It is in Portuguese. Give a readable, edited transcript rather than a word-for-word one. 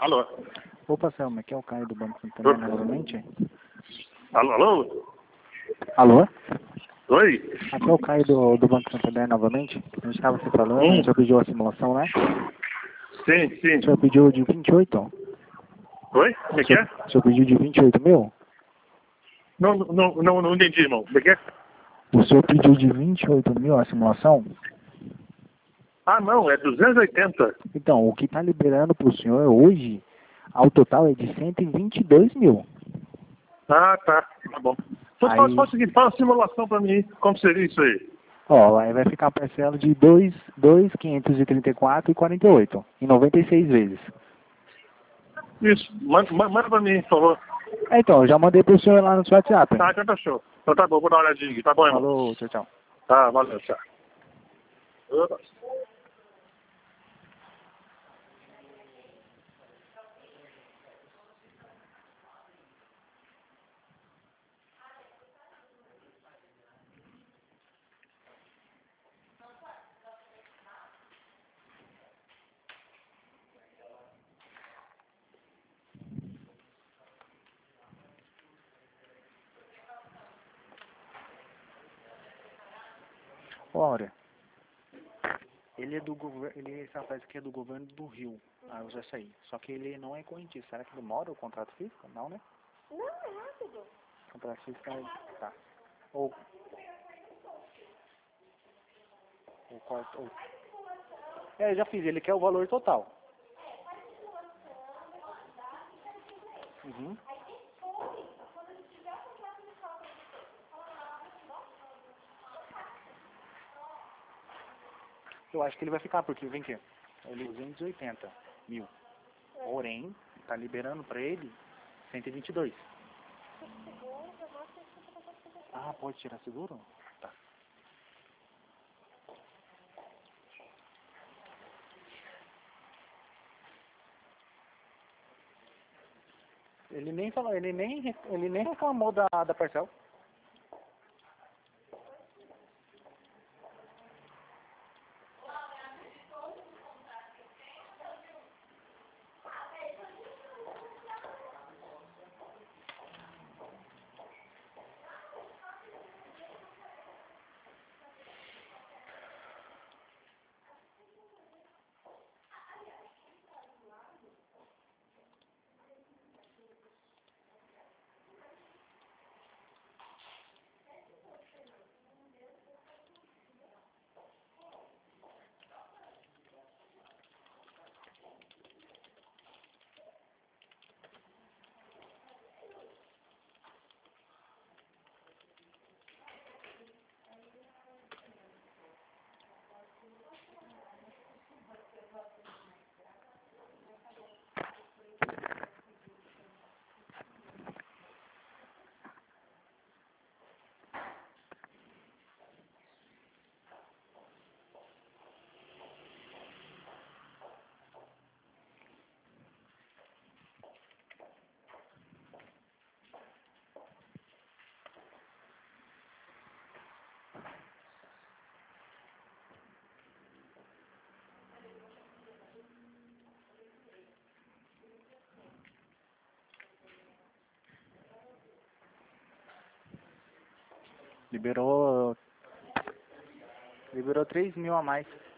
Alô? Opa, Selma, aqui é o Caio do Banco Santander novamente. Alô, alô? Alô? Oi? Aqui é o Caio do Banco Santander novamente. A gente estava se falando, o senhor pediu a simulação, né? Sim, O sim. senhor pediu de 28? Oi? Como é que é? O senhor pediu de 28 mil? Não entendi, irmão. Como é que é? O senhor pediu de 28 mil a simulação? Ah, não, é 280. Então, o que está liberando para o senhor hoje, ao total, é de 122 mil. Ah, tá. Tá bom. Então Aí, faz o seguinte, faz a simulação pra mim. Como seria isso aí? ó, aí vai ficar a parcela de 2.534,48 em 96 vezes. Isso. Manda pra mim, por favor. Então, eu já mandei para o senhor lá no seu WhatsApp. Tá, então tá show. Então tá bom, vou dar uma olhadinha aqui. Tá bom, irmão? Falou, tchau, tchau. Tá, valeu, tchau. Opa. Olha, ele é do governo, esse rapaz aqui é do governo do Rio, eu já sei. Só que ele não é correntista. Será que demora o contrato físico? Não, né? Não, é rápido. O contrato físico é, tá. Ou qual, eu já fiz, ele quer o valor total. Uhum. Eu acho que ele vai ficar, porque vem aqui, ele 280 mil. Porém, tá liberando pra ele 122. Ah, pode tirar seguro? Tá. Ele nem falou, ele nem reclamou da parcela. Liberou 3 mil a mais.